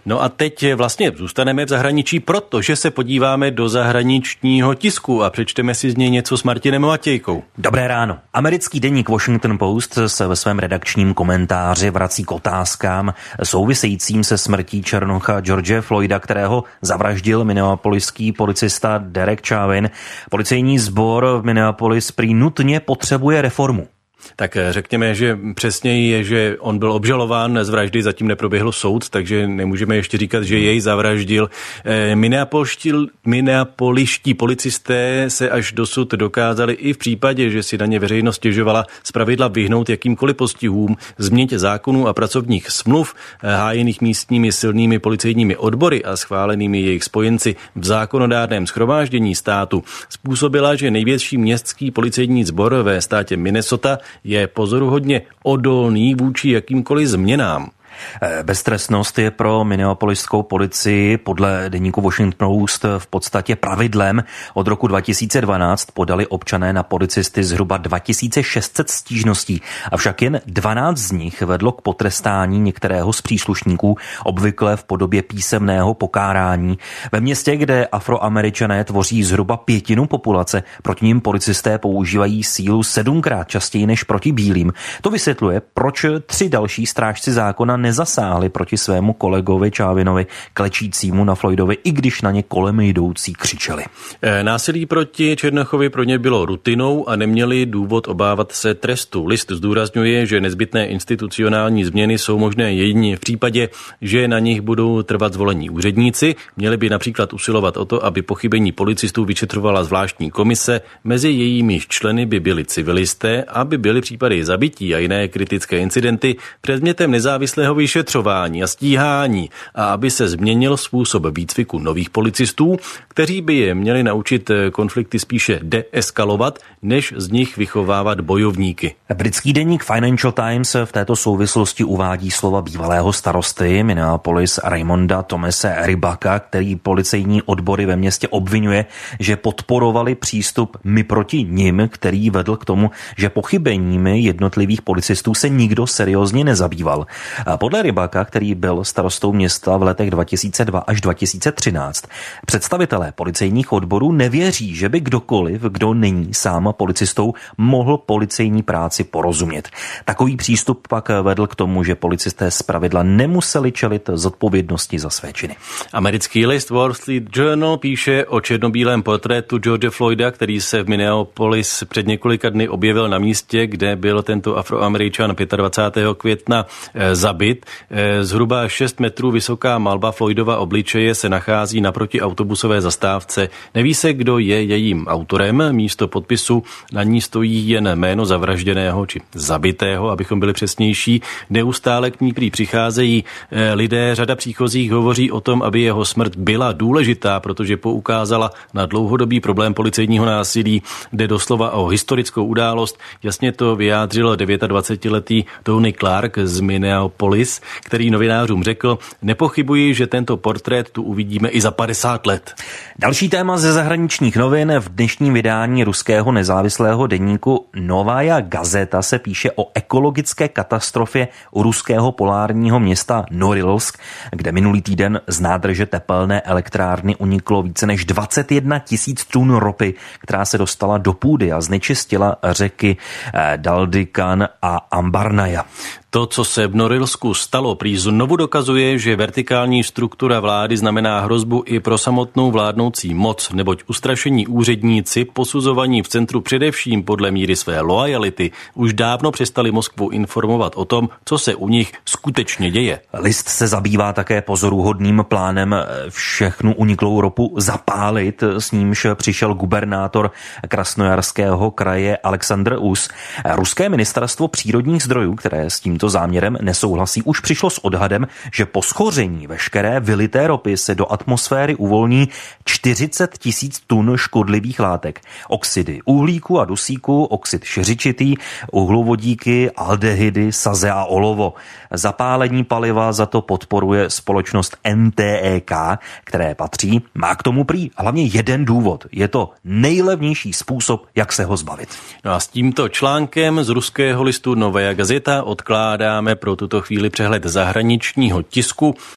No a teď vlastně zůstaneme v zahraničí, protože se podíváme do zahraničního tisku a přečteme si z něj něco s Martinem Matějkou. Dobré ráno. Americký deník Washington Post se ve svém redakčním komentáři vrací k otázkám souvisejícím se smrtí černocha George Floyda, kterého zavraždil minneapoliský policista Derek Chauvin. Policejní sbor v Minneapolis prý nutně potřebuje reformu. Tak řekněme, že přesněji je, že on byl obžalován z vraždy, zatím neproběhl soud, takže nemůžeme ještě říkat, že jej zavraždil. Minneapoliští policisté se až dosud dokázali i v případě, že si na ně veřejnost stěžovala, zpravidla vyhnout jakýmkoliv postihům, změně zákonů a pracovních smluv, hájených místními silnými policejními odbory a schválenými jejich spojenci v zákonodárném shromáždění státu. Způsobila, že největší městský policejní sbor ve státě Minnesota je pozoruhodně odolný vůči jakýmkoliv změnám. Beztrestnost je pro minneapoliskou policii podle deníku Washington Post v podstatě pravidlem. Od roku 2012 podali občané na policisty zhruba 2600 stížností, avšak jen 12 z nich vedlo k potrestání některého z příslušníků, obvykle v podobě písemného pokárání. Ve městě, kde Afroameričané tvoří zhruba pětinu populace, proti nim policisté používají sílu 7krát častěji než proti bílým. To vysvětluje, proč 3 další strážci zákona nezasáhli proti svému kolegovi Chauvinovi, klečícímu na Floydovi, i když na ně kolem jdoucí křičeli. Násilí proti Černochovi pro ně bylo rutinou a neměli důvod obávat se trestu. List zdůrazňuje, že nezbytné institucionální změny jsou možné jedině v případě, že na nich budou trvat zvolení úředníci. Měli by například usilovat o to, aby pochybení policistů vyšetřovala zvláštní komise, mezi jejímiž členy by byli civilisté, aby byly případy zabití a jiné kritické incidenty předmětem nezávislého vyšetřování a stíhání a aby se změnil způsob výcviku nových policistů, kteří by je měli naučit konflikty spíše deeskalovat, než z nich vychovávat bojovníky. Britský deník Financial Times v této souvislosti uvádí slova bývalého starosty Minneapolis Raymonda Thomase Rybaka, který policejní odbory ve městě obvinuje, že podporovali přístup my proti nim, který vedl k tomu, že pochybeními jednotlivých policistů se nikdo seriózně nezabýval. Podle Rybaka, který byl starostou města v letech 2002 až 2013, představitelé policejních odborů nevěří, že by kdokoliv, kdo není sám policistou, mohl policejní práci porozumět. Takový přístup pak vedl k tomu, že policisté zpravidla nemuseli čelit zodpovědnosti za své činy. Americký list Wall Street Journal píše o černobílém portrétu George Floyda, který se v Minneapolis před několika dny objevil na místě, kde byl tento Afroameričan 25. května zabit. Zhruba 6 metrů vysoká malba Floydova obličeje se nachází naproti autobusové zastávce. Neví se, kdo je jejím autorem. Místo podpisu na ní stojí jen jméno zavražděného či zabitého, abychom byli přesnější. Neustále k ní prý přicházejí lidé. Řada příchozích hovoří o tom, aby jeho smrt byla důležitá, protože poukázala na dlouhodobý problém policejního násilí. Jde doslova o historickou událost. Jasně to vyjádřil 29letý Tony Clark z Minneapolis, který novinářům řekl: nepochybuji, že tento portrét tu uvidíme i za 50 let. Další téma ze zahraničních novin. V dnešním vydání ruského nezávislého deníku Novaja Gazeta se píše o ekologické katastrofě u ruského polárního města Norilsk, kde minulý týden z nádrže tepelné elektrárny uniklo více než 21 000 tun ropy, která se dostala do půdy a znečistila řeky Daldykan a Ambarnaja. To, co se v Norilsku stalo, prý znovu dokazuje, že vertikální struktura vlády znamená hrozbu i pro samotnou vládnoucí moc, neboť ustrašení úředníci, posuzovaní v centru především podle míry své loajality, už dávno přestali Moskvu informovat o tom, co se u nich skutečně děje. List se zabývá také pozoruhodným plánem všechnu uniklou ropu zapálit, s nímž přišel gubernátor Krasnojarského kraje Alexandr Us. Ruské ministerstvo přírodních zdrojů, které s tímto záměrem nesouhlasí, už přišlo s odhadem, že po schoření veškeré vylité ropy se do atmosféry uvolní 40 000 tun škodlivých látek. Oxidy uhlíku a dusíku, oxid šeřičitý, uhlovodíky, aldehydy, saze a olovo. Zapálení paliva za to podporuje společnost NTEK, které patří. Má k tomu prý hlavně jeden důvod. Je to nejlevnější způsob, jak se ho zbavit. No a s tímto článkem z ruského listu Novaja Gazeta odkládáme pro tuto chvíli přehled zahraničního tisku.